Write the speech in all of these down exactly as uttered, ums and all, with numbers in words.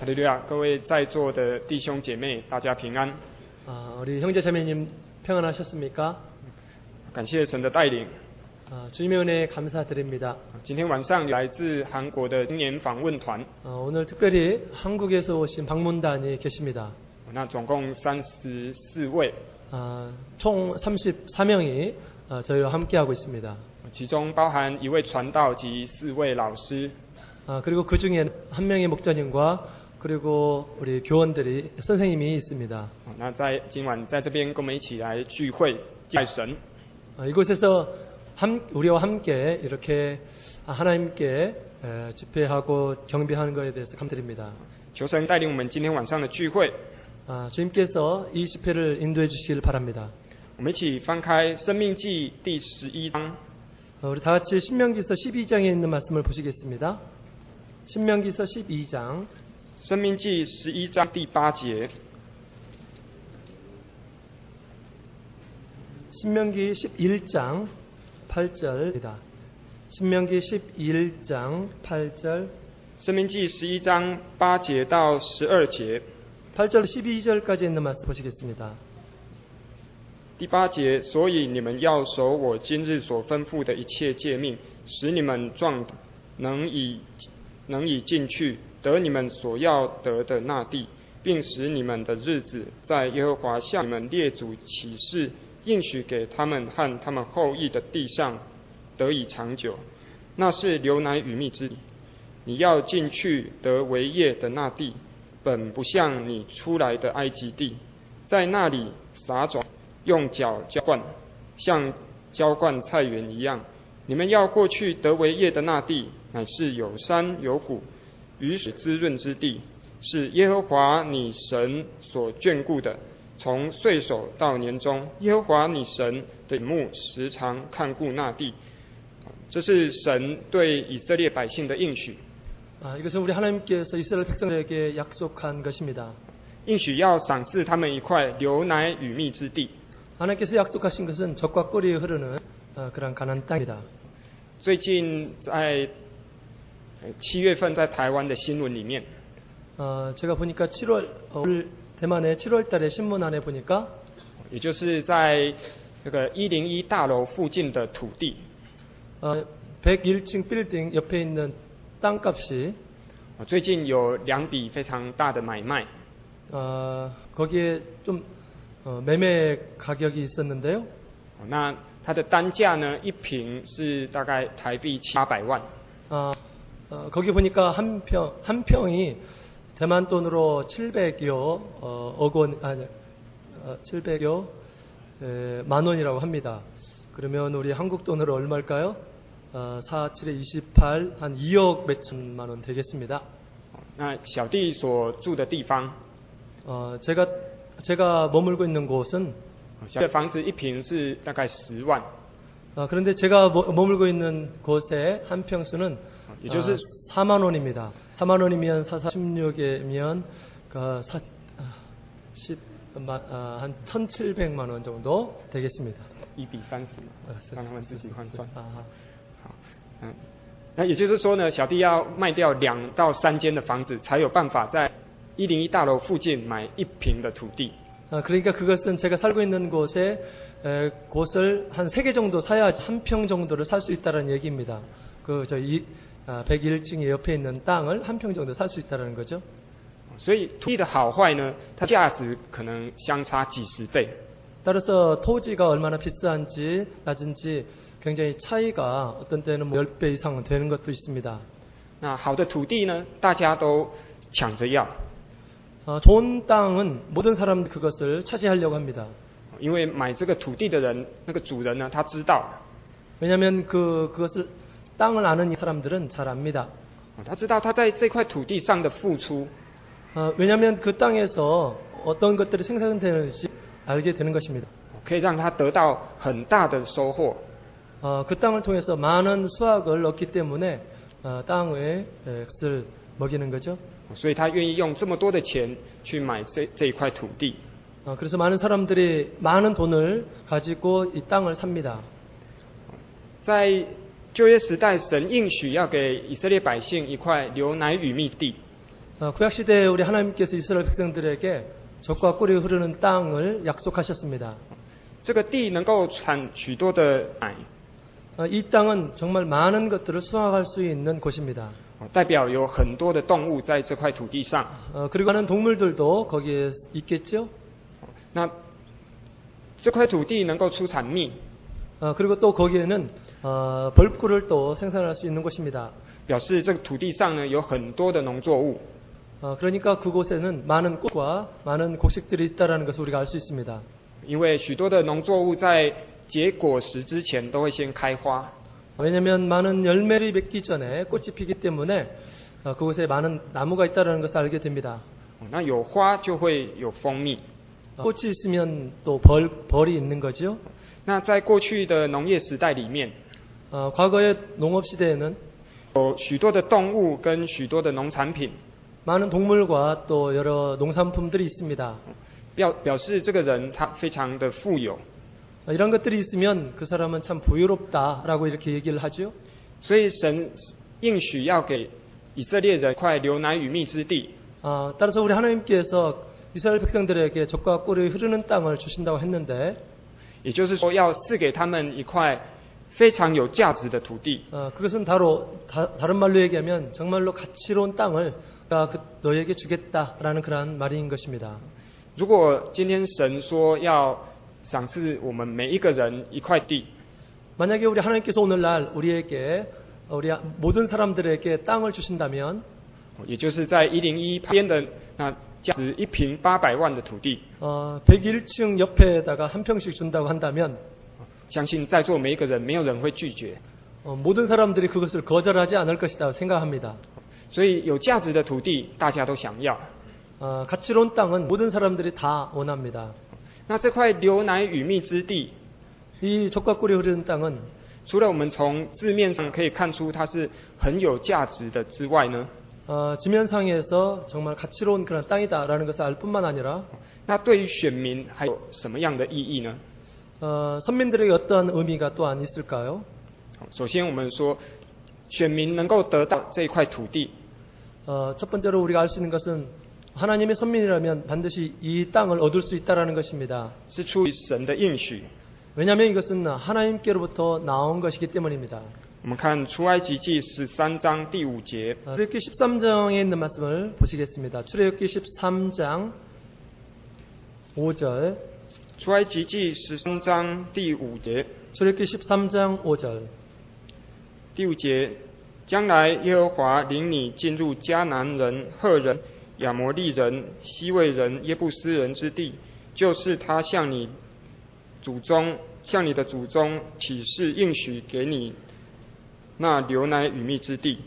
哈利路亚！各位在座的弟兄姐妹，大家平安。 아, 우리 형제 자매님 평안하셨습니까? 感谢神的带领。 아, 주님의 은혜에 감사드립니다. 今天晚上来自韩国的青年访问团， 어, 오늘 특별히 한국에서 오신 방문단이 계십니다. 那总共三十四位， 아, 총 삼십사 명이 어, 저희와 함께하고 있습니다. 其中包含一位传道及四位老师。 아, 그리고 그 중에 한 명의 목자님과 그리고 우리 교원들이 선생님이 있습니다. 那在今晚在这边跟我们一起来聚会敬拜神。 아, 이곳에서 함, 우리와 함께 이렇게 하나님께 에, 집회하고 경배하는 것에 대해서 감사드립니다. 求神带领我们今天晚上的聚会。 아, 주님께서 이 집회를 인도해 주시길 바랍니다. 我们一起翻开《生命记》第十一章。 어, 우리 다 같이 신명기서 십이 장에 있는 말씀을 보시겠습니다. 신명기서 십이 장. 生命记十一章第八节。 신명기 십일 장 팔 절입니다. 신명기 십일 장 팔 절. 生命记十一章八节到十二节。 팔 절 십이 절까지 있는 말씀 보시겠습니다. 第八节，所以你们要守我今日所吩咐的一切诫命，使你们壮胆，能以能以进去得你们所要得的那地，并使你们的日子在耶和华向你们列祖起誓应许给他们和他们后裔的地上得以长久。那是流奶与蜜之地，你要进去得为业的那地，本不像你出来的埃及地，在那里撒种，用脚浇灌，像浇灌菜园一样。你们要过去得为业的那地，乃是有山有谷，雨水滋润之地，是耶和华你神所眷顾的。从岁首到年终，耶和华你神的眼目时常看顾那地。这是神对以色列百姓的应许。 아, 이것은 우리 하나님께서 이스라엘 백성들에게 약속한 것입니다. 应许要赏赐他们一块流奶与蜜之地。 하나님께서 약속하신 것은 젖과 꿀이 흐르는 어, 그런 가나안 땅입니다. 最近在七月份在台湾的新闻里面， 어, 제가 보니까 칠월 어, 대만의 칠월 달에 신문 안에 보니까 也就是在那个一零一大楼附近的土地， 어, 백일 층 빌딩 옆에 있는 땅값이 最近有两笔非常大的买卖。 어, 거기에 좀 어, 매매 가격이 있었는데요. 那它的单价呢，一平是大概台币七八百万。 어, 어, 거기 보니까 한 평, 한 평이 대만 돈으로 칠백여 어, 억 원, 아니, 어, 칠백여 에, 만 원이라고 합니다. 그러면 우리 한국 돈으로 얼마일까요? 어, 사, 칠에 이십팔, 한 이억 몇천만 원 되겠습니다. 那小弟所住的地方， 어, 제가, 제가 머물고 있는 곳은 小的房子一平是大概十万， 어, 그런데 제가 머물고 있는 곳의 한 평수는 也就是 어, 사만 원입니다. 사만 원이면 사십육이면 그 사, 십, 아, 한 천칠백만 원 정도 되겠습니다. 一比三十嘛，让他们自己换算。 아, 好，嗯，那也就是说呢，小弟要卖掉两到三间的房子，才有办法在一零一大楼附近买一平的土地。 아, 그러니까 그것은 제가 살고 있는 곳에 에, 곳을 한 세 개 정도 사야 한 평 정도를 살 수 있다는 얘기입니다. 그 저 이 아, 백일 층의 옆에 있는 땅을 한 평 정도 살 수 있다는 거죠. 所以土地的好坏呢，它价值可能相差几十倍。 따라서 토지가 얼마나 비싼지 낮은지 굉장히 차이가 어떤 때는 뭐 십 배 이상 되는 것도 있습니다. 那好的土地呢，大家都抢着要， 어, 좋은 땅은 모든 사람들이 그것을 차지하려고 합니다. 因为买这个土地的人，那个主人呢，他知道， 왜냐하면 그 그것을 땅을 아는 이 사람들은 잘 압니다. 他知道他在这块土地上的付出， 어, 왜냐하면 그 땅에서 어떤 것들이 생산되는지 알게 되는 것입니다. 可以让他得到很大的收获。 어, 그 땅을 통해서 많은 수확을 얻기 때문에 어, 땅의 것을 먹이는 거죠. 所以他愿意用这么多的钱去买这这一块土地。 어, 그래서 많은 사람들이 많은 돈을 가지고 이 땅을 삽니다. 在旧约时代，神应许要给以色列百姓一块流奶与蜜地。 어, 구약 시대에 우리 하나님께서 이스라엘 백성들에게 젖과 꿀이 흐르는 땅을 약속하셨습니다. 这个地能够产许多的奶， 어, 이 땅은 정말 많은 것들을 수확할 수 있는 곳입니다. 代表有很多的动物在这块土地上。 어, 그리고 많은 동물들도 거기에 있겠죠. 那这块土地能够出产蜜， 어, 그리고 또 거기에는 어, 벌꿀을 또 생산할 수 있는 곳입니다. 表示这个土地上呢有很多的农作物。 어, 그러니까 그곳에는 많은 꽃과 많은 곡식들이 있다는 것을 우리가 알 수 있습니다. 因为许多的农作物在结果实之前都会先开花， 왜냐하면 많은 열매를 맺기 전에 꽃이 피기 때문에 어, 그곳에 많은 나무가 있다는 것을 알게 됩니다. 那有花就会有蜂蜜。 어, 꽃이 있으면 또 벌, 벌이 있는 거죠. 那在过去的农业时代里面， 어, 과거의 농업 시대에는 有许多的动物跟许多的农产品， 많은 동물과 또 여러 농산품들이 있습니다. 表表示这个人他非常的富有， 어, 이런 것들이 있으면 그 사람은 참 부유롭다라고 이렇게 얘기를 하죠. 所以神应许要给以色列人一块流奶与蜜之地。 어, 따라서 우리 하나님께서 이스라엘 백성들에게 젖과 꿀이 흐르는 땅을 주신다고 했는데, 也就是说，要赐给他们一块非常有价值的土地。 어, 그것은 바로 다, 다른 말로 얘기하면 정말로 가치로운 땅을 그, 너에게 주겠다라는 그러한 말인 것입니다. 如果今天神说要赏赐我们每一个人一块地， 만약에 우리 하나님께서 오늘날 우리에게 우리 모든 사람들에게 땅을 주신다면, 也就是在一零一旁边的那价值一平八百万的土地， 어, 백일 층 옆에다가 한 평씩 준다고 한다면, 相信在座每一个人没有人会拒绝。 어, 모든 사람들이 그것을 거절하지 않을 것이다 생각합니다. 所以有价值的土地大家都想要。 어, 가치로운 땅은 모든 사람들이 다 원합니다. 那这块流奶与蜜之地， 이 젖과 꿀이 흐르는 땅은 除了我们从字面上可以看出它是很有价值的之外呢， 어, 지면상에서 정말 가치로운 그런 땅이다라는 것을 알 뿐만 아니라 那对于选民还有什么样的意义呢？ 어, 선민들에게 어떠한 의미가 또한 있을까요? 首先，我们说选民能够得到这一块土地， 어, 첫 번째로 우리가 알 수 있는 것은 하나님의 선민이라면 반드시 이 땅을 얻을 수 있다라는 것입니다. 是出于神的应许。 왜냐하면 이것은 하나님께로부터 나온 것이기 때문입니다. 我们看出埃及记十三章第五节， 어, 출애굽기 십삼 장에 있는 말씀을 보시겠습니다. 출애굽기 십삼 장 오 절. 出埃及记十三章第五节， 출애굽기 십삼 장 오 절. 第五节，将来耶和华领你进入迦南人、赫人、亚摩利人、西魏人、耶布斯人之地，就是他向你祖宗、向你的祖宗起誓应许给你那流奶与蜜之地。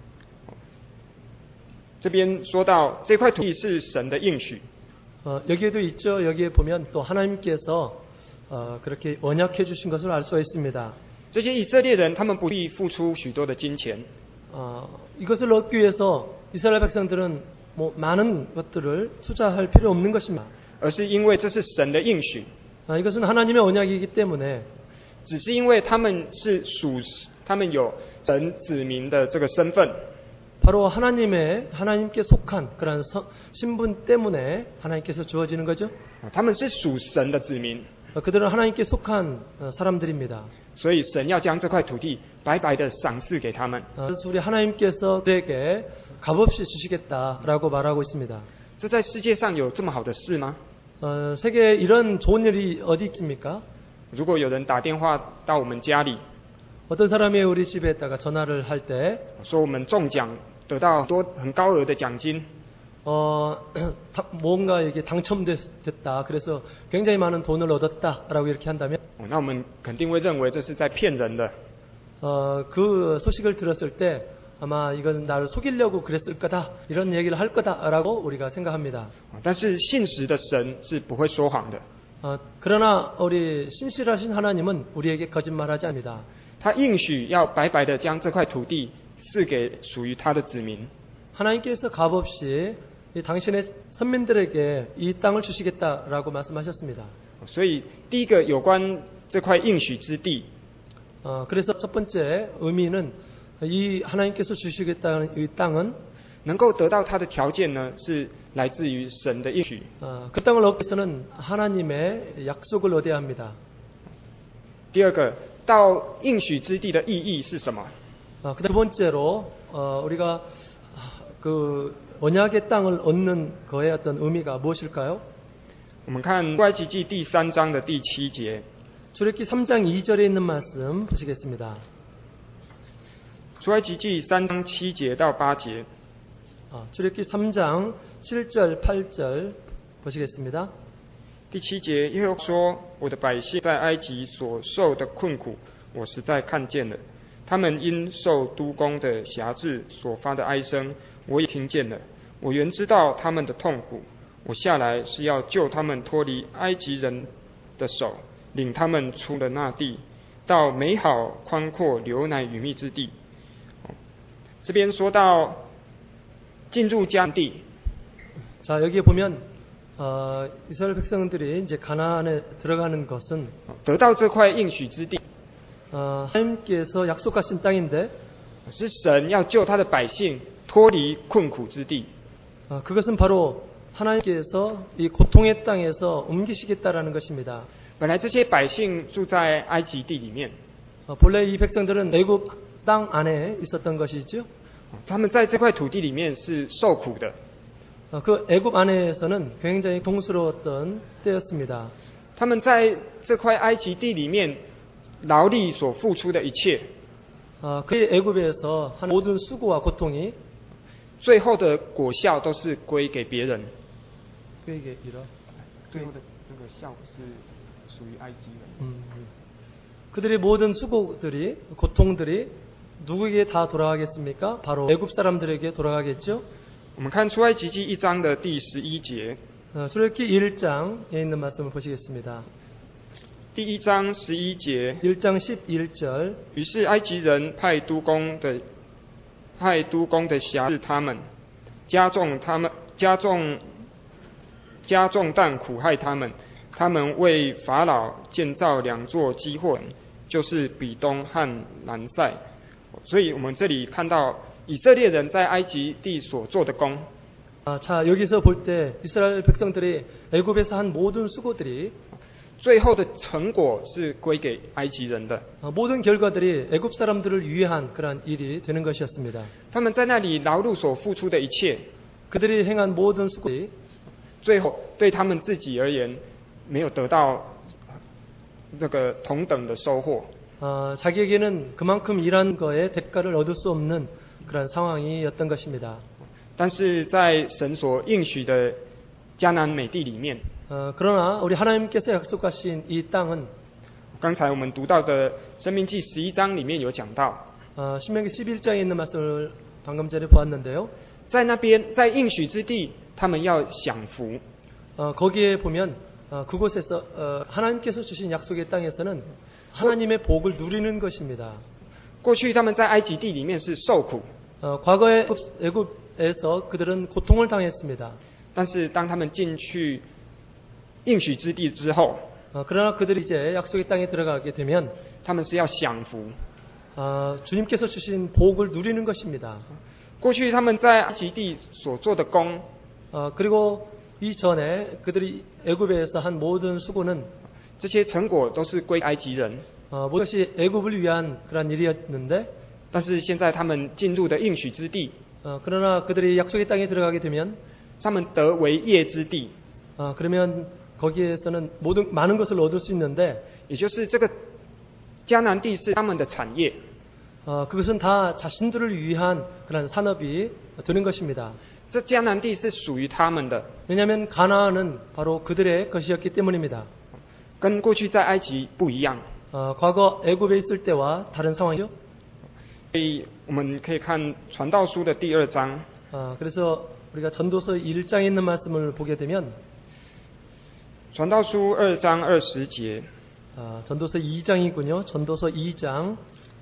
这边说到这块土地是神的应许， 어, 여기에도 있죠. 여기에 보면 또 하나님께서 어, 그렇게 언약해 주신 것을 알 수가 있습니다. 这些以色列人他们不必付出许多的金钱， 어, 이것을 얻기 위해서 이스라엘 백성들은 뭐 많은 것들을 투자할 필요 없는 것입니다. 而是因为这是神的应许， 아, 이것은 하나님의 언약이기 때문에 只是因为他们是属，他们有神子民的这个身份， 바로 하나님의 하나님께 속한 그런 서, 신분 때문에 하나님께서 주어지는 거죠. 他们是属神的子民， 어, 그들은 하나님께 속한 어, 사람들입니다. 所以神要将这块土地白白的赏赐给他们。 어, 그래서 우리 하나님께서 그에게 값없이 주시겠다라고 말하고 있습니다. 这在世界上有这么好的事吗？ 어, 세계에 이런 좋은 일이 어디 있습니까? 如果有人打电话到我们家里， 어떤 사람이 우리 집에다가 전화를 할 때, 说我们中奖得到很多很高额的奖金， 어, 다- 뭔가 이게 당첨됐다. 그래서 굉장히 많은 돈을 얻었다라고 이렇게 한다면, 哦那我们肯定会认为这是在骗人的。 어, 그 소식을 들었을 때 아마 이건 나를 속이려고 그랬을 거다. 이런 얘기를 할 거다라고 우리가 생각합니다. 哦但是信实的神是不会说谎的， 어, 그러나 우리 신실하신 하나님은 우리에게 거짓말하지 않습니다. 他应许要白白的将这块土地赐给属于他的子民。 하나님께서 값없이 이 당신의 선민들에게 이 땅을 주시겠다라고 말씀하셨습니다. 所以第一个有关这块应许之地， 어, 그래서 첫 번째 의미는 이 하나님께서 주시겠다는 이 땅은 能够得到他的条件呢，是来自于神的应许。 어, 그 땅을 얻기 위해서는 하나님의 약속을 얻어야 합니다. 第二个，到应许之地的意义是什么？ 어, 두 번째로 어, 우리가 그 언약의 땅을 얻는 거의 어떤 의미가 무엇일까요? 我们看出埃及记第三章的第七节， 출애굽기 삼 장 이 절에 있는 말씀 보시겠습니다. 出埃及记三章七节到八节。 어, 출애굽기 삼 장 칠 절 팔 절 보시겠습니다. 第七节，耶和华说：“我的百姓在埃及所受的困苦，我实在看见了；他们因受督工的辖制所发的哀声，我也听见了。我原知道他们的痛苦，我下来是要救他们脱离埃及人的手，领他们出了那地，到美好宽阔流奶与蜜之地。”这边说到进入迦南地。 자, 여기에 보면 어, 이스라엘 백성들이 이제 가나안에 들어가는 것은 得到这块应许之地， 어, 하나님께서 약속하신 땅인데 是神要救他的百姓脱离困苦之地。 어, 그것은 바로 하나님께서 이 고통의 땅에서 옮기시겠다라는 것입니다. 本来这些百姓住在埃及地里面， 어, 본래 이 백성들은 애굽 땅 안에 있었던 것이죠. 他们在这块土地里面是受苦的。 어, 그 애굽 안에서는 굉장히 동스러웠던 때였습니다. 他们在这块埃及地里面劳力所付出的一切， 어, 그 애굽에서 한 모든 수고와 고통이 最后的果效都是归给别人。 그에게 이러. 最后的那个效是属于埃及人。 음, 그들의 모든 수고들이 고통들이 누구에게 다 돌아가겠습니까? 바로 애굽 사람들에게 돌아가겠죠. 我们看出埃及记一章的第十一节， 어, 출애굽기 일 장에 있는 말씀을 보시겠습니다. 第一章十一节， 일 장 십일 절. 于是埃及人派督工的派督工的辖制他们，加重他们加重加重担苦害他们。他们为法老建造两座基货，就是比东和兰塞。所以我们这里看到以色列人在埃及地所做的工。 아, 자, 여기서 볼 때 이스라엘 백성들이 애굽에서 한 모든 수고들이 最后的成果是归给埃及人的。 어, 모든 결과들이 애굽 사람들을 위한 그러한 일이 되는 것이었습니다. 他们在那里劳碌所付出的一切， 그들이 행한 모든 수고들이 最后对他们自己而言没有得到那个同等的收获。 어, 자기에게는 그만큼 일한 거에 대가를 얻을 수 없는 그런 상황이었던 것입니다. 但是在神所应许的迦南美地里面， 어, 그러나 우리 하나님께서 약속하신 이 땅은 刚才我们读到的申命记十一章里面有讲到， 어, 신명기 십일 장에 있는 말씀을 방금 전에 보았는데요. 在那边在应许之地，他们要享福。 어, 거기에 보면 어, 그곳에서 어, 하나님께서 주신 약속의 땅에서는 하나님의 복을 누리는 것입니다. 过去他们在埃及地里面是受苦， 어, 과거에 애굽에서 그들은 고통을 당했습니다. 但是当他们进去应许之地之后， 어, 그러나 그들이 이제 약속의 땅에 들어가게 되면 他们是要享福。 어, 주님께서 주신 복을 누리는 것입니다. 过去他们在埃及地所做的工， 어, 그리고 이전에 그들이 애굽에서 한 모든 수고는 这些成果都是归埃及人。 어, 모든 것이 애굽을 위한 그런 일이었는데 但是现在他们进入的应许之地， 어, 그러나 그들이 약속의 땅에 들어가게 되면 他们得为业之地， 어, 그러면 거기에서는 모든 많은 것을 얻을 수 있는데 也就是这个迦南地是他们的产业。 어, 그것은 다 자신들을 위한 그런 산업이 되는 것입니다. 这迦南地是属于他们的， 왜냐하면 가나안은 바로 그들의 것이었기 때문입니다. 跟过去在埃及不一样。 어, 과거 애굽에 있을 때와 다른 상황이죠. 所以我们可以看传道书的第二章， 어, 그래서 우리가 전도서 일 장에 있는 말씀을 보게 되면 传道书二章二十节， 어, 전도서 이 장이군요. 전도서 이 장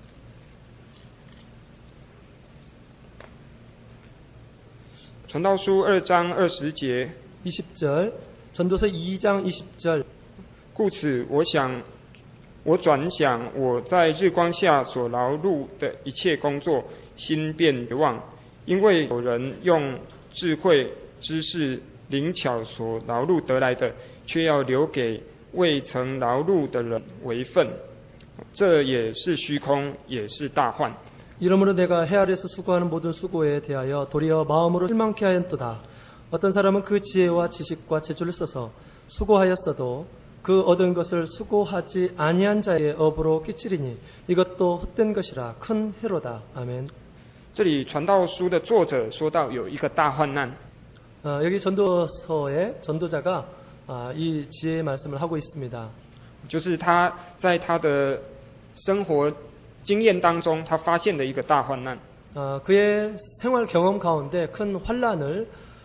传道书二章二十节， 이십 절 전도서 이 장 이십 절 故此我想，我转想我在日光下所劳碌的一切工作，心便绝望， 因为有人用智慧、知识、灵巧所劳碌得来的，却要留给未曾劳碌的人为分，这也是虚空，也是大患。 이러므로 내가 해 아래에서 수고하는 모든 수고에 대하여 도리어 마음으로 실망케 하였도다. 어떤 사람은 그 지혜와 지식과 재주를 써서 수고하였어도 그 얻은 것을 수고하지 아니한 자의 업으로 끼치리니 이것도 헛된 것이라 큰 해로다. 아멘. 这里传道书的作者说到有一个大患难， 어, 여기 전도서의 전도자가 아, 이 지혜의 말씀을 하고 있습니다. 就是他在他的生活经验当中，他发现的一个大患难。 어, 그의 생활 경험 가운데 큰 환란을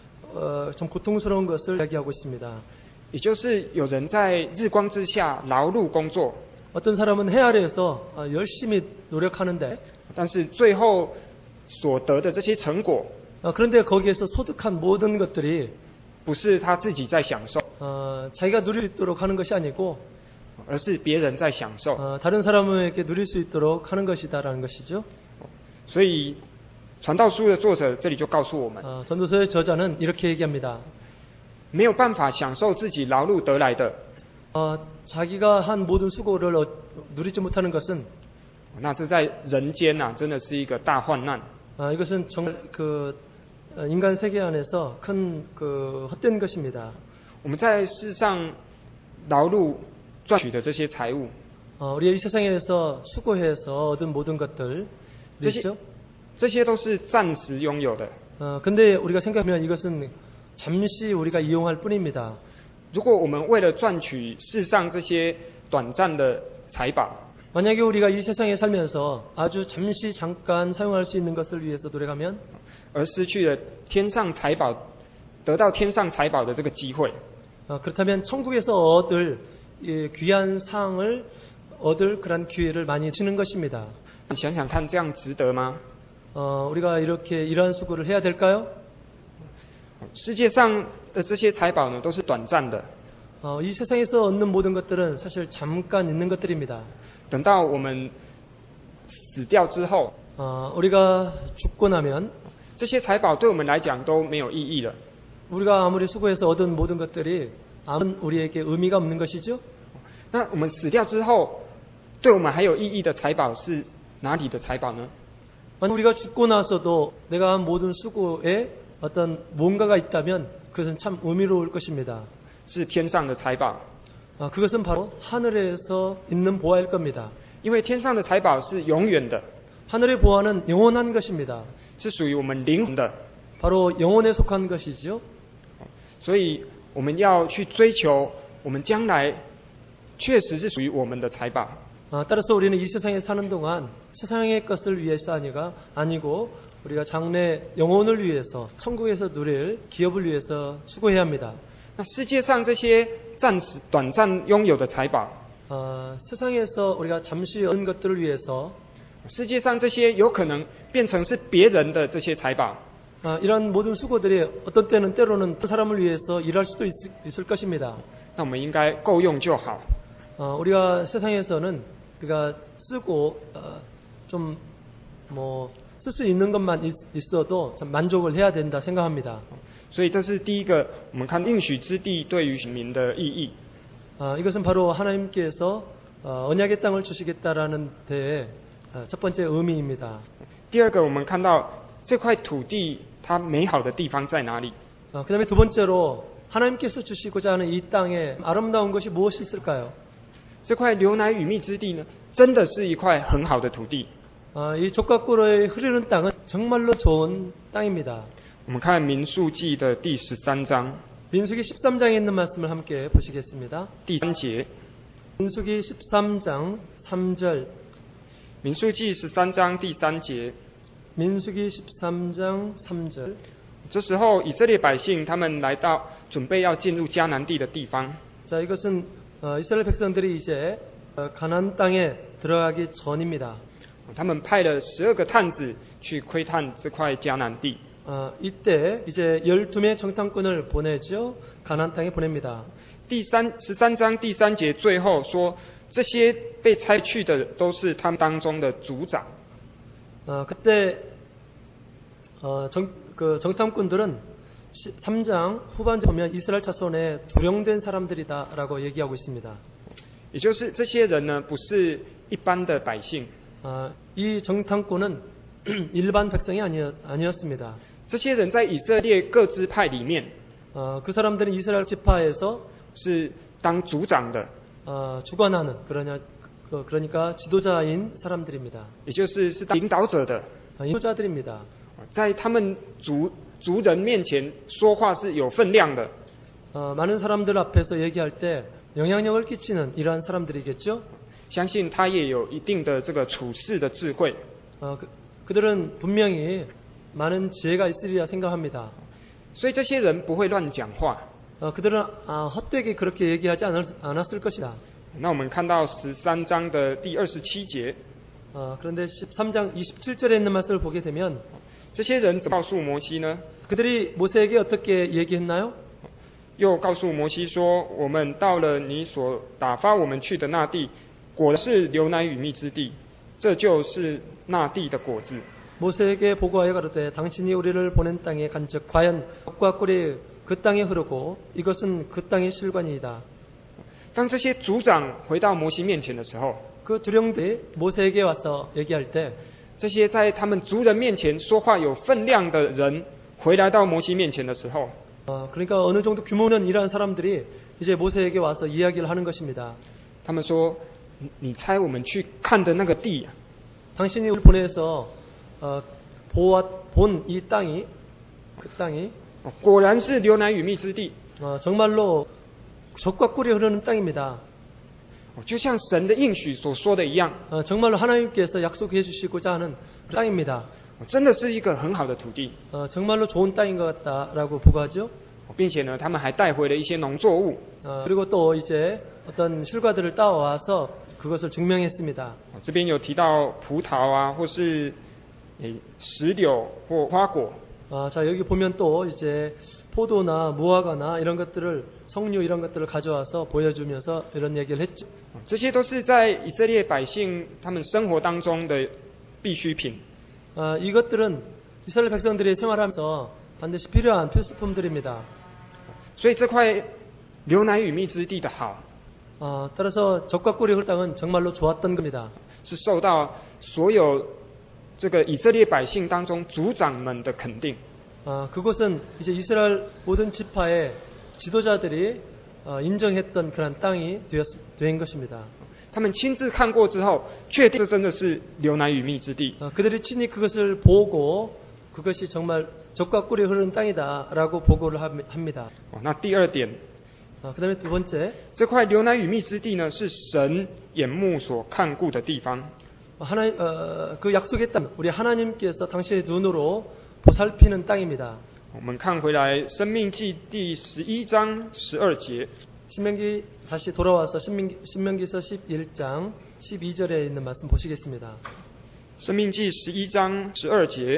어, 좀 고통스러운 것을 이야기하고 있습니다. 也就是有人在日光之下劳碌工作， 어떤 사람은 해 아래에서 어, 열심히 노력하는데 但是最后所得的这些成果， 어, 그런데 거기에서 소득한 모든 것들이 不是他自己在享受， 어, 자기가 누릴 수 있도록 하는 것이 아니고 而是别人在享受。 어, 다른 사람에게 누릴 수 있도록 하는 것이다라는 것이죠. 所以传道书的作者这里就告诉我们， 어, 전도서의 저자는 이렇게 얘기합니다. 没有办法享受自己劳碌得来的， 어, 자기가 한 모든 수고를 어, 누리지 못하는 것은 那这在人间呐、啊，真的是一个大患难。 어, 이것은 정말 그 어, 인간 세계 안에서 큰 그 헛된 것입니다. 我们在世上劳碌赚取的这些财物， 어, 우리가 이 세상에서 수고해서 얻은 모든 것들 있죠? 这些都是暂时拥有的。 어, 근데 우리가 생각하면 이것은 잠시 우리가 이용할 뿐입니다. 如果我们为了赚取世上这些短暂的财宝， 만약에 우리가 이 세상에 살면서 아주 잠시 잠깐 사용할 수 있는 것을 위해서 노력하면 而失去了天上财宝，得到天上财宝的这个机会， 어, 그렇다면 천국에서 얻을 이 귀한 상을 얻을 그런 기회를 많이 주는 것입니다. 你想想看，这样值得吗？ 어, 우리가 이렇게 이러한 수고를 해야 될까요? 世界上的这些财宝呢，都是短暂的。 어, 이 세상에서 얻는 모든 것들은 사실 잠깐 있는 것들입니다. 等到我们死掉之后， 어, 우리가 죽고 나면 这些财宝对我们来讲都没有意义了。 우리가 아무리 수고해서 얻은 모든 것들이 아무 우리에게 의미가 없는 것이죠. 那我们死掉之后，对我们还有意义的财宝是哪里的财宝呢？ 만약 우리가 죽고 나서도 내가 한 모든 수고에 어떤 뭔가가 있다면 그것은 참 의미로울 것입니다. 是天上的财宝， 아, 그것은 바로 하늘에서 있는 보화일 겁니다. 因为天上的财宝是永远的， 하늘의 보화는 영원한 것입니다. 是属于我们灵魂的， 바로 영혼에 속한 것이죠. 所以我们要去追求我们将来确实是属于我们的财宝。 아, 따라서 우리는 이 세상에 사는 동안 세상의 것을 위해서 아니가 아니고 우리가 장래 영혼을 위해서 천국에서 누릴 기업을 위해서 수고해야 합니다. 那世界上这些暂时、短暂拥有的财宝， 아, 세상에서 우리가 잠시 얻은 것들을 위해서 世界上这些有可能变成是别人的这些财宝， 아, 이런 모든 수고들이 어떤 때는 때로는 그 사람을 위해서 일할 수도 있, 있을 것입니다. 那我们应该够用就好。 어, 우리가 세상에서는 우리가 쓰고 어, 좀 뭐 쓸 수 있는 것만 있, 있어도 참 만족을 해야 된다 생각합니다. 所以这是第一个，我们看应许之地对于选民的意义。 아, 이것은 바로 하나님께서 어, 언약의 땅을 주시겠다라는 데의 어, 첫 번째 의미입니다. 第二个，我们看到这块土地它美好的地方在哪里？ 어, 그 다음에 두 번째로 하나님께서 주시고자 하는 이 땅에 아름다운 것이 무엇이 있을까요? 这块流奶与蜜之地呢，真的是一块很好的土地。 아, 이 젖과 꿀의 흐르는 땅은 정말로 좋은 땅입니다. 我们看民数记的第十三章 민수기 십삼 장에 있는 말씀을 함께 보시겠습니다. 第三节， 민수기 십삼 장 삼 절. 民数记十三章第三节。 민수기 십삼 장 삼 절. 这时候，以色列百姓他们来到准备要进入迦南地的地方， 자, 이것은 어, 이스라엘 백성들이 이제 어, 가나안 땅에 들어가기 전입니다. 他们派了十二个探子去窥探这块迦南地。 어, 이때 이제 열두 명의 정탐꾼을 보내죠. 가나안 땅에 보냅니다. 第三十三章第三节最后说，这些被差去的都是他们当中的族长。 어, 그때 어, 정, 그 정탐꾼들은 삼 장 후반절 보면 이스라엘 자손의 두령된 사람들이다라고 얘기하고 있습니다. 也就是这些人呢，不是一般的百姓。 아, 이 정탐꾼은 일반 백성이 아니었, 아니었습니다. 这些人在以色列各支派里面， 어, 그 사람들은 이스라엘 지파에서 是当族长的， 어, 주관하는 그러냐, 그, 그러니까 지도자인 사람들입니다. 也就是是当领导者的， 아, 인도자들입니다. 在他们族族人面前说话是有分量的。 어, 많은 사람들 앞에서 얘기할 때 영향력을 끼치는 이러한 사람들이겠죠. 相信他也有一定的这个处事的智慧。 어, 그, 그들은 분명히 많은 지혜가 있으리라 생각합니다. 所以这些人不会乱讲话。 어, 그들은 아, 헛되게 그렇게 얘기하지 않았, 않았을 것이다. 那我们看到十三章的第二十七节， 어, 그런데 십삼 장 이십칠 절에 있는 말씀을 보게 되면 这些人告诉摩西呢， 그들이 모세에게 어떻게 얘기했나요? 又告诉摩西说：“我们到了你所打发我们去的那地，果然是流奶与蜜之地，这就是那地的果子。” 모세에게 보고하여 가로되 당신이 우리를 보낸 땅에 간즉 과연 젖과 꿀이 그 땅에 흐르고 이것은 그 땅의 실관이이다. 当这些族长回到摩西面前的时候， 그 두령들이 모세에게 와서 얘기할 때 这些在他们族人面前说话有分量的人回来到摩西面前的时候， 어, 그러니까 어느 정도 규모는 이러한 사람들이 이제 모세에게 와서 이야기를 하는 것입니다. 他们说：“你你猜我们去看的那个地、啊， 당신이 우리를 보내서 어, 본 이 땅이 그 땅이 果然是流奶与蜜之地， 어, 정말로 젖과 꿀이 흐르는 땅입니다. 就像神的应许所说的一样， 어, 정말로 하나님께서 약속해 주시고자 하는 그 땅입니다. 真的是一个很好的土地， 어, 정말로 좋은 땅인 것 같다라고 보고하죠. 并且呢，他们还带回了一些农作物。 어, 그리고 또 이제 어떤 실과들을 따와서 그것을 증명했습니다. 这边有提到葡萄啊，或是诶石榴或花果。 아, 자 여기 보면 또 이제 포도나 무화과나 이런 것들을 석류 이런 것들을 가져와서 보여주면서 이런 얘기를 했죠. 这些都是在以色列百姓他们生活当中的必需品。 아, 이것들은 이스라엘 백성들이 생활하면서 반드시 필요한 필수품들입니다. 所以这块流奶与蜜之地的好， 아, 따라서 젖과 꿀이 흐르는 땅은 정말로 좋았던 겁니다. 是受到所有这个以色列百姓当中族长们的肯定。 아, 그곳은 이제 이스라엘 모든 지파의 지도자들이 어, 인정했던 그런 땅이 되었, 된 것입니다. 他们亲自看过之后，确定这真的是流奶与蜜之地。 어, 그들이 친히 그것을 보고 그것이 정말 젖과 꿀이 흐르는 땅이다라고 보고를 합니다. 哦，那第二点， 어, 그 다음에 두 번째, 这块流奶与蜜之地呢，是神眼目所看顾的地方。 하나님, 어, 그 약속의 땅, 우리 하나님께서 당신의 눈으로 보살피는 땅입니다. 我们看回来，《生命记》第十一章十二节， 신명기 다시 돌아와서 신명기, 신명기서 십일 장 십이 절에 있는 말씀 보시겠습니다. 《生命记》十一章十二节，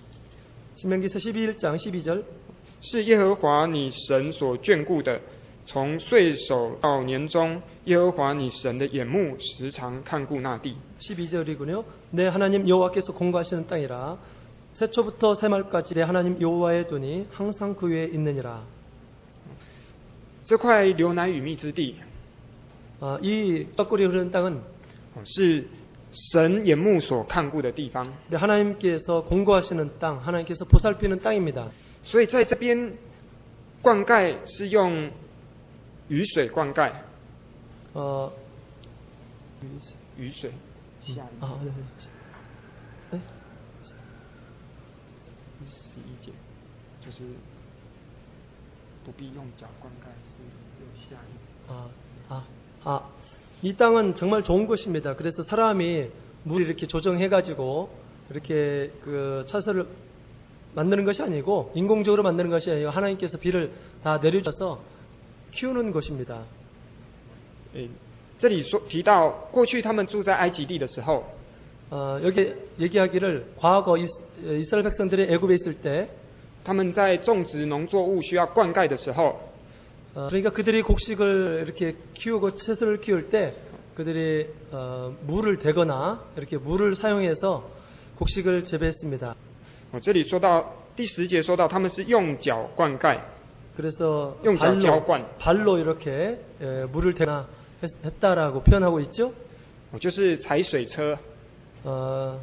신명기서 십일 장 십이 절, 是耶和华你神所眷顾的，从岁首到年终，耶和华你神的眼目时常看顾那地。 십이 절이군요. 내 하나님 여호와께서 공고하시는 땅이라 새초부터 새말까지 내 하나님 여호와의 눈이 항상 그 위에 있느니라. 这块流奶与蜜之地， 아, 이 젖꿀이 흐르는 땅은 是神眼目所看顾的地方。 우리 하나님께서 공고하시는 땅, 하나님께서 보살피는 땅입니다. 所以在这边灌溉是用雨水灌溉， 어, 雨水下雨。 아, 네, 네. 十一节就是不必用脚灌溉，是用下雨。 아, 아, 아, 이 땅은 정말 좋은 곳입니다. 그래서 사람이 물을 이렇게 조정해가지고 이렇게 그 차설을 만드는 것이 아니고 인공적으로 만드는 것이 아니고 하나님께서 비를 다 내려줘서 키우는 곳입니다. 诶，这里说提到过去他们住在埃及地的时候， 어, 여기 얘기하기를 과거 이스, 이스라엘 백성들이 애굽에 있을 때 他们在种植农作物需要灌溉的时候， 어, 그러니까 그들이 곡식을 이렇게 키우고 채소를 키울 때 그들이 어, 물을 대거나 이렇게 물을 사용해서 곡식을 재배했습니다. 我这里说到第十节说到他们是用脚灌溉， 그래서 용 발로, 浇灌. 발로 이렇게 에, 물을 대나 했, 했다라고 표현하고 있죠. 就是踩水车 어,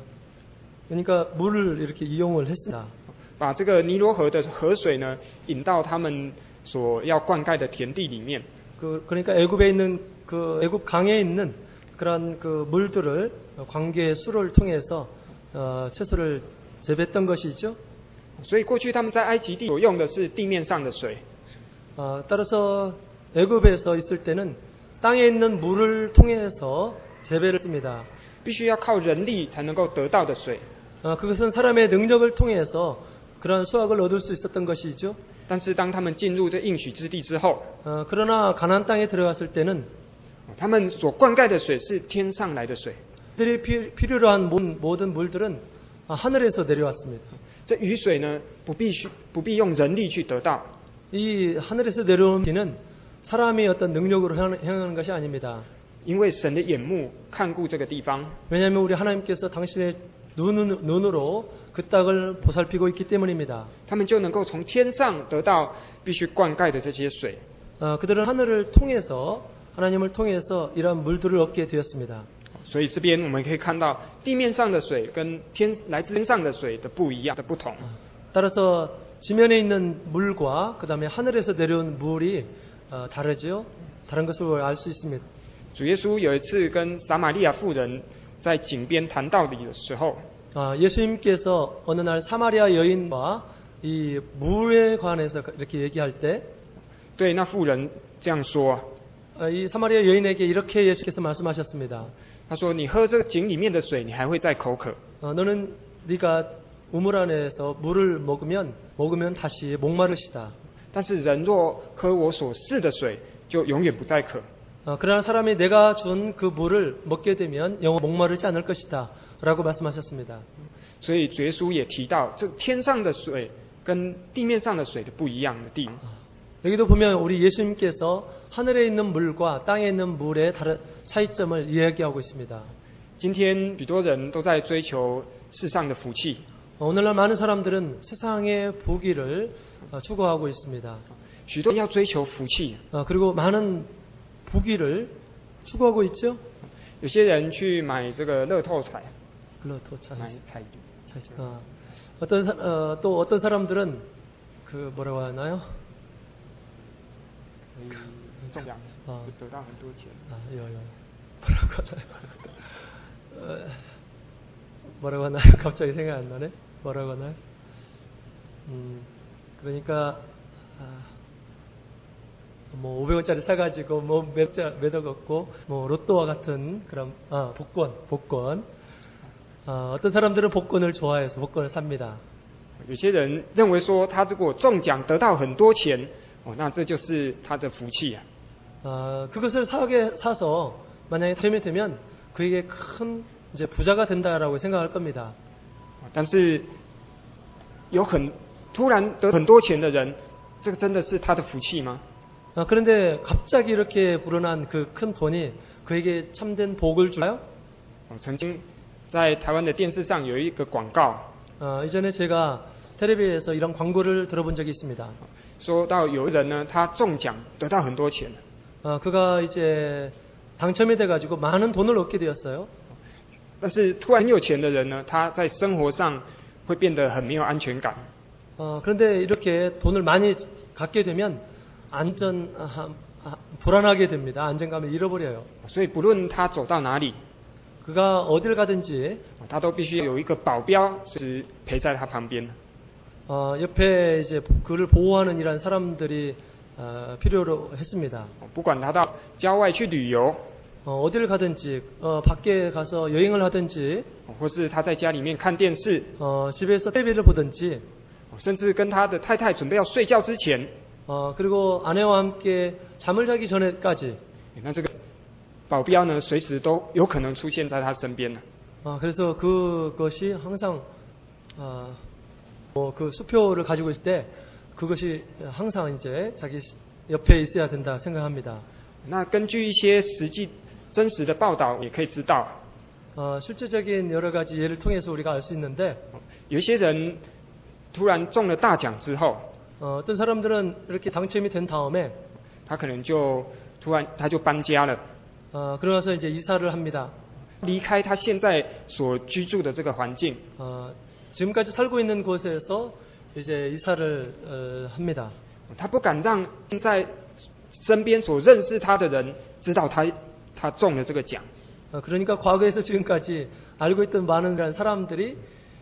그러니까 물을 이렇게 이용을 했습니다. 把这个尼罗河的河水呢引到他们所要灌溉的田地里面。 그, 그러니까 애굽에 있는 그 애굽 강에 있는 그런 그 물들을 관계 수로를 통해서 어, 채소를 재배했던 것이죠. 所以过去他们在埃及地所用的是地面上的水， 어, 따라서 애굽에서 있을 때는 땅에 있는 물을 통해서 재배를 했습니다. 必须要靠人力才能够得到的水。 어, 그것은 사람의 능력을 통해서 그런 수확을 얻을 수 있었던 것이죠. 但是当他们进入这应许之地之后， 어, 그러나 가나안 땅에 들어갔을 때는 他们所灌溉的水是天上来的水， 그들이 피, 필요로 한 모든, 모든 물들은 하늘에서 내려왔습니다. 这雨水呢不必须不必用人力去得到， 이 하늘에서 내려온 비는 사람이 어떤 능력으로 행하는 것이 아닙니다. 因为神的眼目看顾这个地方， 왜냐하면 우리 하나님께서 당신의 눈, 눈으로 그 땅을 보살피고 있기 때문입니다. 他们就能够从天上得到必须灌溉的这些水。 어, 그들은 하늘을 통해서 하나님을 통해서 이러한 물들을 얻게 되었습니다. 所以这边我们可以看到地面上的水跟天来自天上的水的不一样的不同。 따라서 지면에 있는 물과 그 다음에 하늘에서 내려온 물이 어, 다르죠. 다른 것을 알 수 있습니다. 主耶稣有一次跟撒玛利亚妇人在井边谈道理的时候， 아, 예수님께서 어느 날 사마리아 여인과 이 물에 관해서 이렇게 얘기할 때, 对那妇人这样说， 아, 이 사마리아 여인에게 이렇게 예수께서 말씀하셨습니다. 他说：“你喝这个井里面的水，你还会再口渴。 어, 너는 네가 우물 안에서 물을 먹으면 먹으면 다시 목마르시다. 但是人若喝我所赐的水，就永远不再渴。 어, 그러나 사람이 내가 준 그 물을 먹게 되면 영원 목마르지 않을 것이다. 라고 말씀하셨습니다. 所以主耶稣也提到，这天上的水跟地面上的水的不一样的地。 여기도 보면 우리 예수님께서 하늘에 있는 물과 땅에 있는 물의 다른 차이점을 이야기하고 있습니다. 今天许多人都在追求世上的福气， 어, 오늘날 많은 사람들은 세상의 부귀를 어, 추구하고 있습니다. 许多人要追求福气。 어, 그리고 많은 부귀를 추구하고 있죠. 有些人去买这个乐透彩， 글로토 차. 买彩 어, 어떤 사, 어, 또 어떤 사람들은 그 뭐라고 하나요? 中奖， 어, 得到很多钱。 아, 요, 요. 뭐라고 하나요? 어, 뭐라고 하나요? 갑자기 생각 안 나네. 뭐라고 하나요? 음, 그러니까 아, 뭐 오백 원짜리 사가지고 뭐 몇자 몇억 얻고 뭐 로또와 같은 그런 아, 복권, 복권. 아, 어떤 사람들은 복권을 좋아해서 복권을 삽니다. 有些人认为说，他如果中奖得到很多钱，哦，那这就是他的福气啊。 아, 그것을 사게 사서 만약에 당첨이 되면 그에게 큰 이제 부자가 된다라고 생각할 겁니다. 但是有很突然得很多钱的人，这个真的是他的福气吗？ 아, 그런데 갑자기 이렇게 불어난 그 큰 돈이 그에게 참된 복을 줄까요? 哦，曾经在台湾的电视上有一个广告， 아, 이전에 제가 텔레비에서 이런 광고를 들어본 적이 있습니다. 说到有人呢，他中奖得到很多钱， 아, 그가 이제 당첨이 돼가지고 많은 돈을 얻게 되었어요. 但是突然很有钱的人呢，他在生活上会变得很没有安全感。 어, 그런데 이렇게 돈을 많이 갖게 되면 안전 아, 아, 불안하게 됩니다. 안정감을 잃어버려요. 所以不论他走到哪里， 그가 어딜 가든지 他都必须有一个保镖随时陪在他旁边。 어, 옆에 이제 그를 보호하는 이런 사람들이 어, 필요로 했습니다. 不管他到郊外去旅游， 어, 어딜 가든지 어, 밖에 가서 여행을 하든지 或是他在家里面看电视， 어, 집에서 텔레비를 보든지 甚至跟他的太太准备要睡觉之前， 어, 그리고 아내와 함께 잠을 자기 전에까지 那这个保镖呢，随时都有可能出现在他身边。 어, 그래서 그것이 항상 어, 뭐 그 수표를 가지고 있을 때 그것이 항상 이제 자기 옆에 있어야 된다 생각합니다. 那根据一些实际真实的报道，也可以知道， 어, 실제적인 여러 가지 예를 통해서 우리가 알 수 있는데 有一些人突然中了大奖之后， 어, 어떤 사람들은 이렇게 당첨이 된 다음에 他可能就突然他就搬家了， 어, 그러면서 이제 이사를 합니다. 离开他现在所居住的这个环境， 어, 지금까지 살고 있는 곳에서 이제 이사를 어, 합니다. 他不敢让现在身边所认识他的人知道他他中了这个奖。 어, 그러니까 과거에서 지금까지 알고 있던 많은 사람들이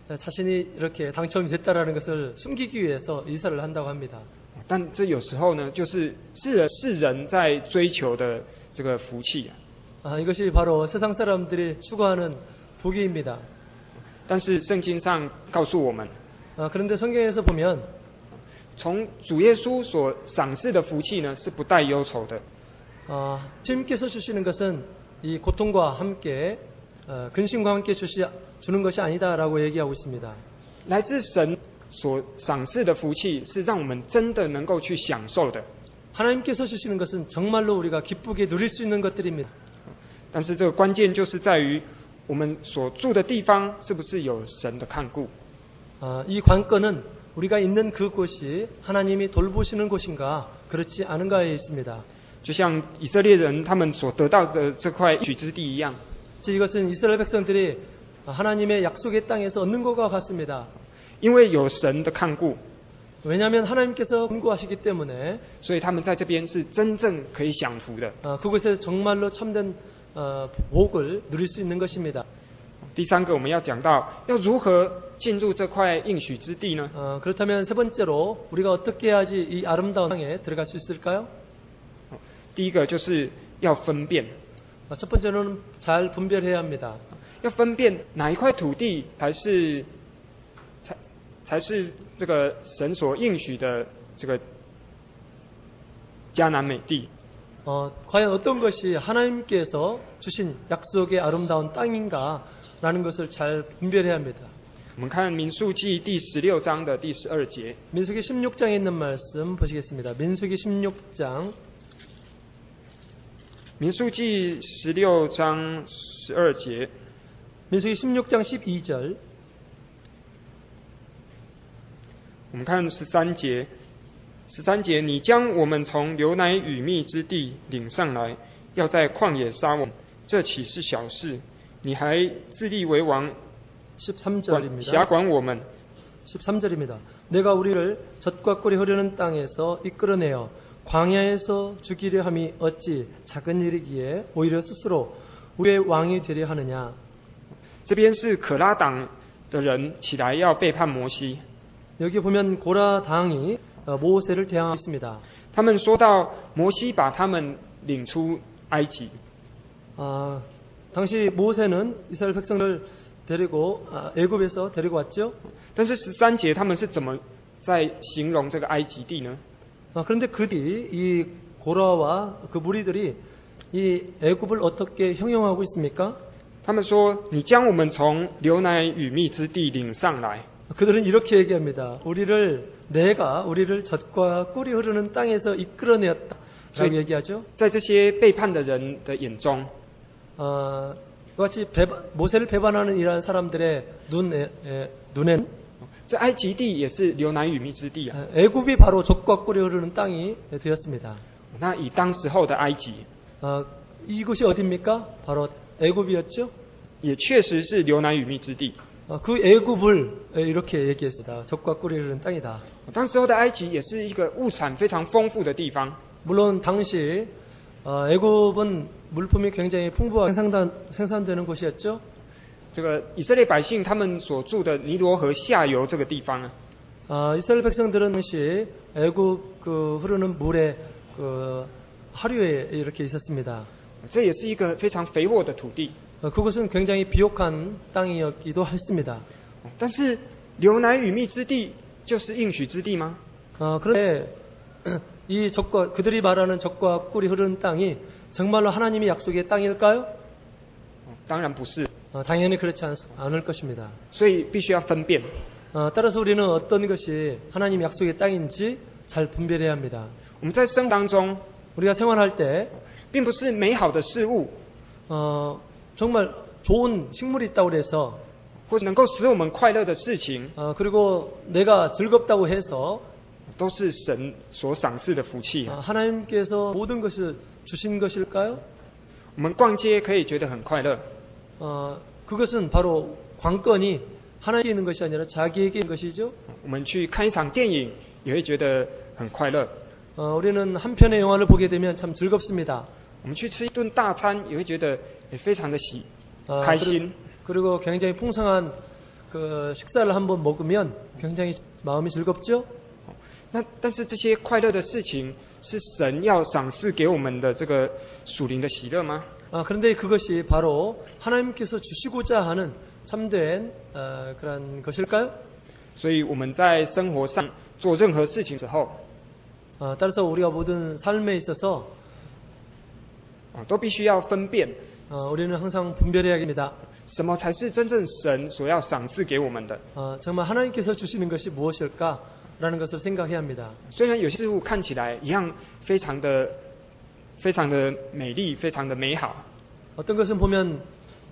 자신이 이렇게 당첨이 됐다라는 것을 숨기기 위해서 이사를 한다고 합니다. 但这有时候呢，就是是人是人在追求的这个福气啊。 아, 이것이 바로 세상 사람들이 추구하는 복이입니다. 但是圣经上告诉我们， 아, 그런데 성경에서 보면 从主耶稣所赏赐的福气呢，是不带忧愁的。 아, 주님께서 주시는 것은 이 고통과 함께 어, 근심과 함께 주시, 주는 것이 아니다라고 얘기하고 있습니다. 来自神所赏赐的福气，是让我们真的能够去享受的。 하나님께서 주시는 것은 정말로 우리가 기쁘게 누릴 수 있는 것들입니다. 但是这个关键就是在于我们所住的地方是不是有神的看顾。 아, 이 관건은 우리가 있는 그곳이 하나님이 돌보시는 곳인가 그렇지 않은가에 있습니다. 就像以色列人他们所得到的这块应许之地一样， 즉 이것은 이스라엘 백성들이 하나님의 약속의 땅에서 얻는 것과 같습니다. 因为有神的看顾， 왜냐하면 하나님께서 권고하시기 때문에 所以他们在这边是真正可以享福的。 어, 그곳에서 정말로 참된 어, 복을 누릴 수 있는 것입니다. 第三个，我们要讲到要如何进入这块应许之地呢？ 어, 그렇다면 세 번째로 우리가 어떻게 해야지 이 아름다운 땅에 들어갈 수 있을까요? 第一个就是要分辨， 어, 첫 번째로는 잘 분별해야 합니다. 要分辨哪一块土地才是才才是这个神所应许的这个迦南美地。 어, 과연 어떤 것이 하나님께서 주신 약속의 아름다운 땅인가라는 것을 잘 분별해야 합니다. 我们看民数记第十六章的第十二节， 민수기 십육 장에 있는 말씀 보시겠습니다. 민수기 십육 장 民数记十六章十二节， 민수기 십육 장 십이 절 我们看十三节。十三节，你将我们从流奶与蜜之地领上来，要在旷野杀我们，这岂是小事？你还自立为王， 십삼 管 절입니다. 辖管我们。 십삼 절입니다. 내가 우리를 젖과 꿀이 흐르는 땅에서 이끌어내어 광야에서 죽이려 함이 어찌 작은 일이기에 오히려 스스로 우리의 왕이 되려 하느냐. 这边是可拉党的人起来要背叛摩西， 여기 보면 고라 당이 모세를 대항하고 있습니다. 他们说到摩西把他们领出埃及， 아, 당시 모세는 이스라엘 백성을 데리고 아, 애굽에서 데리고 왔죠. 但是十三节他们是怎么在形容这个埃及地呢？ 아, 그런데 그들이 이 고라와 그 무리들이 이 애굽을 어떻게 형용하고 있습니까? 他们说：“你将我们从流奶与蜜之地领上来。” 그들은 이렇게 얘기합니다. 우리를 내가 우리를 젖과 꿀이 흐르는 땅에서 이끌어내었다라고 얘기하죠. 在这些背叛的人的眼中， 어, 같이 배반, 모세를 배반하는 이러한 사람들의 눈에, 에, 눈에는 这埃及地也是流奶与蜜之地啊。 애굽이 바로 젖과 꿀이 흐르는 땅이 되었습니다. 那以当时候的埃及， 어, 이곳이 어디입니까? 바로 애굽이었죠. 也确实是流奶与蜜之地。 어, 그 애굽을 이렇게 얘기했습니다. 젖과 꿀이 흐르는 땅이다. 当时候的埃及也是一个物产非常丰富的地方。 물론 당시 어, 애굽은 물품이 굉장히 풍부하게 생산, 생산되는 곳이었죠. 这个以色列百姓他们所住的尼罗河下游这个地方啊， 어, 이스라엘 백성들은 당시 애굽 그 흐르는 물의 그 하류에 이렇게 있었습니다. 这也是一个非常肥沃的土地。 어, 그것은 굉장히 비옥한 땅이었기도 했습니다. 但是流奶与蜜之地就是应许之地吗？ 어, 그런데 이 적과 그들이 말하는 적과 꿀이 흐르는 땅이 정말로 하나님의 약속의 땅일까요? 当然不是， 어, 당연히 그렇지 않, 않을 것입니다. 所以必须要分辨。 어, 따라서 우리는 어떤 것이 하나님의 약속의 땅인지 잘 분별해야 합니다. 我们在生当中， 우리가 생활할 때 并不是美好的事物， 어, 정말 좋은 식물이 있다고 해서 或是能够使我们快乐的事情， 어, 그리고 내가 즐겁다고 해서 都是神所赏赐的福气。 어, 하나님께서 모든 것을 주신 것일까요? 我们逛街可以觉得很快乐， 어, 그것은 바로 관건이 하나님께 있는 것이 아니라 자기에게 있는 것이죠. 我们去看一场电影也会觉得很快乐， 어, 우리는 한 편의 영화를 보게 되면 참 즐겁습니다. 我们去吃一顿大餐也会觉得也非常的喜 어, 开心。 그리고 굉장히 풍성한 그 식사를 한번 먹으면 굉장히 마음이 즐겁죠. 那但是这些快乐的事情是神要赏赐给我们的这个属灵的喜乐吗？ 아, 그런데 그것이 바로 하나님께서 주시고자 하는 참된 어, 그런 것일까요? 所以我们在生活上做任何事情的时候， 아, 따라서 우리가 모든 삶에 있어서 啊，都必须要分辨 어, 우리는 항상 분별해야 합니다. 什么才是真正神所要赏赐给我们的。 어, 정말 하나님께서 주시는 것이 무엇일까라는 것을 생각해야 합니다. 虽然有些事物看起来一样非常的、非常的美丽、非常的美好， 어떤 것은 보면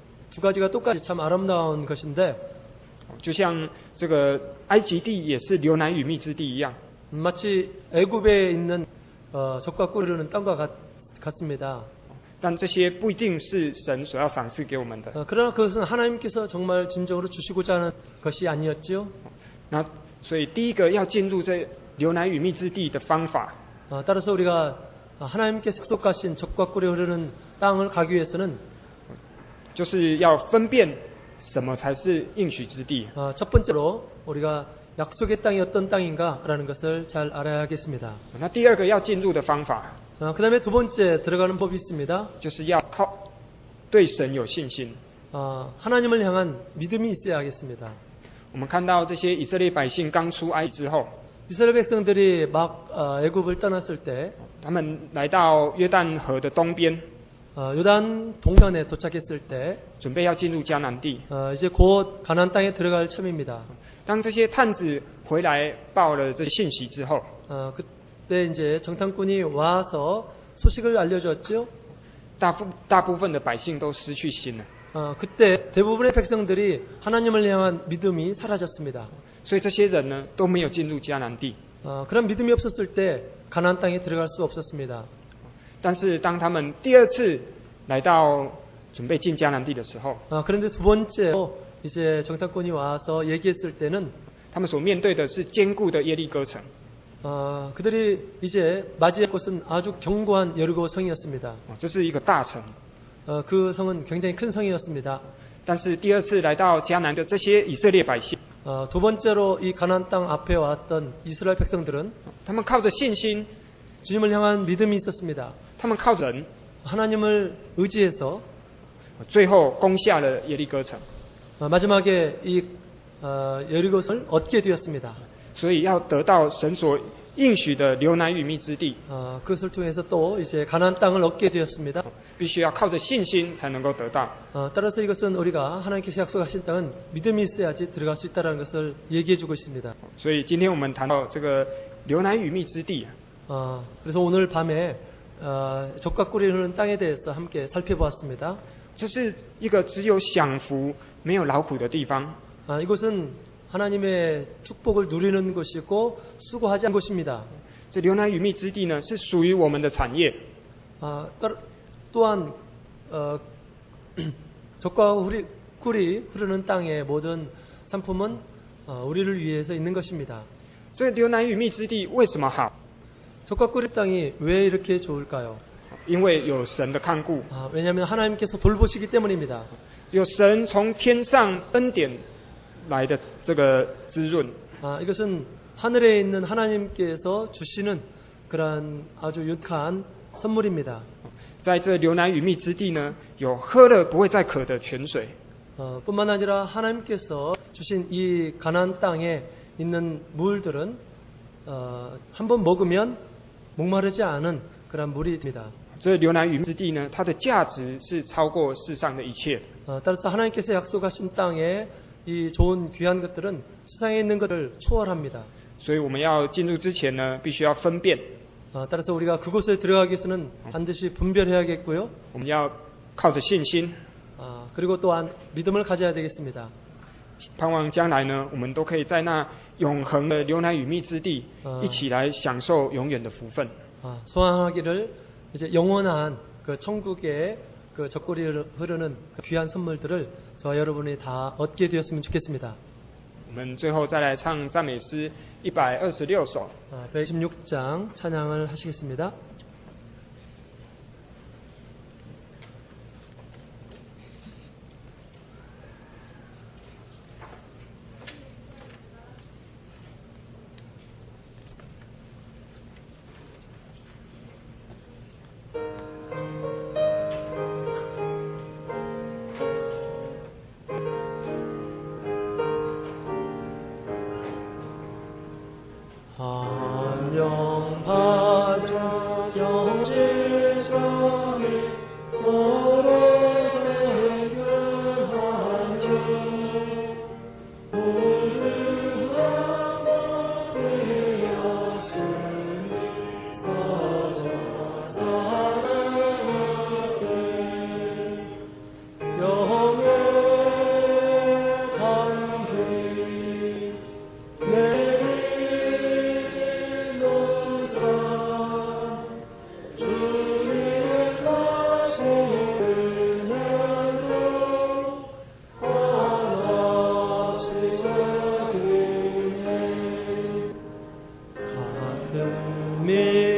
두 가지가 똑같이 참 아름다운 것인데 就像这个埃及地也是流奶与蜜之地一样， 마치 애굽에 있는 어, 젖과 꿀 흐르는 땅과 같, 같습니다. 但这些不一定是神所要赏赐给我们的。 어, 그러나 그것은 하나님께서 정말 진정으로 주시고자 하는 것이 아니었지요. 那所以第一个要进入这流奶与蜜之地的方法， 어, 따라서 우리가 하나님께서 약속하신 젖과 꿀이 흐르는 땅을 가기 위해서는 就是要分辨什么才是应许之地。 어, 첫 번째로 우리가 약속의 땅이 어떤 땅인가라는 것을 잘 알아야 하겠습니다. 那第二个要进入的方法， 어, 그 다음에 두 번째 들어가는 법이 있습니다. 就是要靠对神有信心。 어, 하나님을 향한 믿음이 있어야 하겠습니다. 我们看到这些以色列百姓刚出埃及之后， 이스라엘 백성들이 막 어, 애굽을 떠났을 때 他们来到约旦河的东边， 어, 요단 동편에 도착했을 때 准备要进入迦南地。 어, 이제 곧 가나안 땅에 들어갈 참입니다. 当这些探子回来报了这信息之后， 어, 그때 이제 정탐꾼이 와서 소식을 알려줬죠. 大部大部分的百姓都失去心了， 어, 그때 대부분의 백성들이 하나님을 향한 믿음이 사라졌습니다. 所以这些人呢都没有进入迦南地。 어, 그런 믿음이 없었을 때 가나안 땅에 들어갈 수 없었습니다. 但是当他们第二次来到准备进迦南地的时候， 어, 그런데 두 번째로 이제 정탐꾼이 와서 얘기했을 때는 他们所面对的是坚固的耶利哥城。 어, 그들이 이제 맞이할 곳은 아주 견고한 여리고 성이었습니다. 哦，这是一个大城。 어, 그 성은 굉장히 큰 성이었습니다. 但是第二次来到迦南的这些以色列百姓， 어, 두 번째로 이 가나안 땅 앞에 왔던 이스라엘 백성들은 他们靠着信心， 주님을 향한 믿음이 있었습니다. 他们靠着人， 하나님을 의지해서 最后攻下了耶利哥城。 어, 마지막에 이 어, 여리고성을 얻게 되었습니다. 所以要得到神所应许的流奶与蜜之地， 어, 그것을 통해서 또 이제 가나안 땅을 얻게 되었습니다. 必须要靠着信心才能够得到。 어, 따라서 이것은 우리가 하나님께서 약속하신 땅은 믿음이 있어야지 들어갈 수 있다는 것을 얘기해주고 있습니다. 所以今天我们谈到这个流奶与蜜之地， 어, 그래서 오늘 밤에 어, 젖과 꿀이 흐르는 땅에 대해서 함께 살펴보았습니다. 这是一个只有享福没有劳苦的地方。 아, 이곳은 하나님의 축복을 누리는 곳이고 수고하지 않은 곳입니다. 这流奶与蜜之地呢，是属于我们的产业。 아, 따, 또한 어, 젖과 꿀이, 꿀이 흐르는 땅의 모든 상품은 어, 우리를 위해서 있는 것입니다. 这流奶与蜜之地为什么好？ 젖과 꿀의 땅이 왜 이렇게 좋을까요? 因为有神的看顾， 아, 왜냐하면 하나님께서 돌보시기 때문입니다. 有神从天上恩典来的这个滋润。 아, 이것은 하늘에 있는 하나님께서 주시는 그러한 아주 유익한 선물입니다. 在这流奶与蜜之地呢，有喝了不会再渴的泉水。 어, 뿐만 아니라 하나님께서 주신 이 가나안 땅에 있는 물들은 어, 한번 먹으면 목마르지 않은 그런 물입니다. 这流奶与蜜之地呢，它的价值是超过世上的一切。 어, 따라서 하나님께서 약속하신 땅에 이 좋은 귀한 것들은 세상에 있는 것을 초월합니다. 所以我们要进入之前呢，必须要分辨， 어, 따라서 우리가 그곳에 들어가기 위해서는 반드시 분별해야겠고요. 我们要靠着信心， 어, 그리고 또한 믿음을 가져야 되겠습니다. 盼望将来呢，我们都可以在那永恒的流奶与蜜之地，一起来享受永远的福分。 아, 소망하기를 이제 영원한 그 천국의 그 젖꼬리를 흐르는 그 귀한 선물들을 저와 여러분이 다 얻게 되었으면 좋겠습니다. 我们最后再来唱赞美诗一百二十六首。 아, 백이십육 장 찬양을 하시겠습니다. me